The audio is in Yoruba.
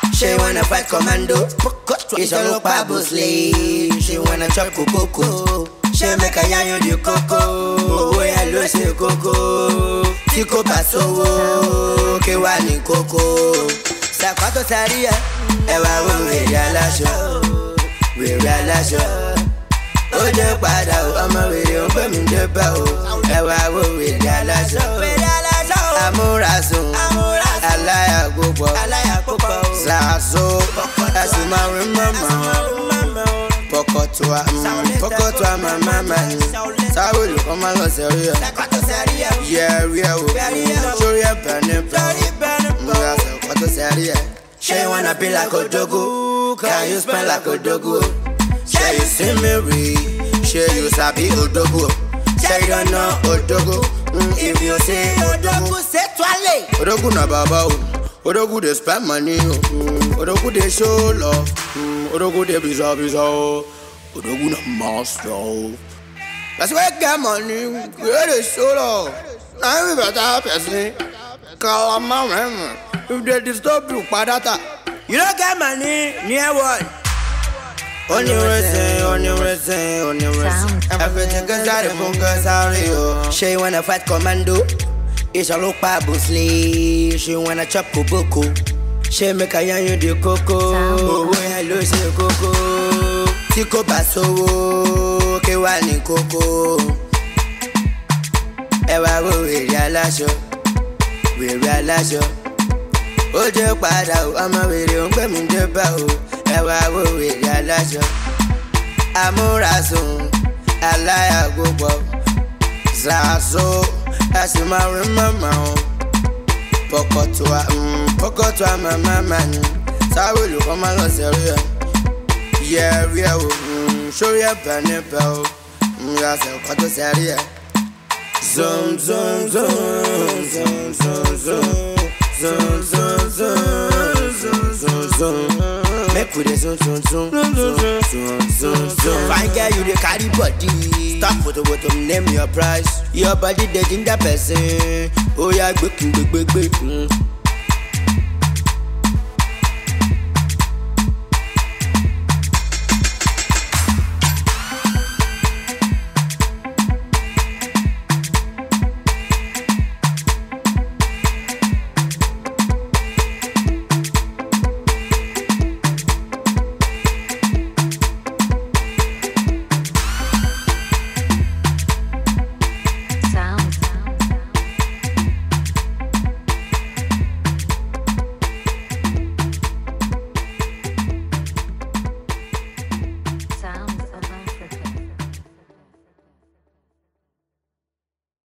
She wanna fight commando. It's a look slave. She wanna chop cocoa. She make a yanyo di coco. Oh yeah, lo se coco. Tiko paso. Ke wani coco. Sakwato saria. Ewa we realize. Oje pada o ama we o pe mi de ba o. Ewa we realize. Amurasun. Alaya gogo. Zazo. Asuma remember. Pokotwa mama. Sawo lu koma lo seria. Yeah, show your pen. Sakwato saria. She wanna be like Odogu. Can you spell like Odogu? Say you see me read. Say you sabi Odogu. Say you don't know Odogu. If you say Odogu, say Twale. Odogu na baba. Odogu they spend money. Odogu they show love. Odogu they bizarre. Odogu na master. That's why I get money. Where they show love. Now we better person. Call my man. If they disturb you, padata. You don't get money, near one. Only reason. Everything goes out of focus, sorry. She wanna fight commando. It's a look slave. She wanna chop cocoa. She make a yanyo di coco. Oh, I lose the coco. Tiko paso. Ke wani coco. Ewa we realize. Oje pada o ama were o gbe mi de ba o ewa wo we realize amurasun alaya gogo zazo asima remember pokotwa mama sawo lu koma lo seria yeah show your pen bell ya se kwato seria zon make we dey zone. Fine girl, you dey carry body. Stop photo, name your price. Your body dey ginger person. Oh yeah, gbek.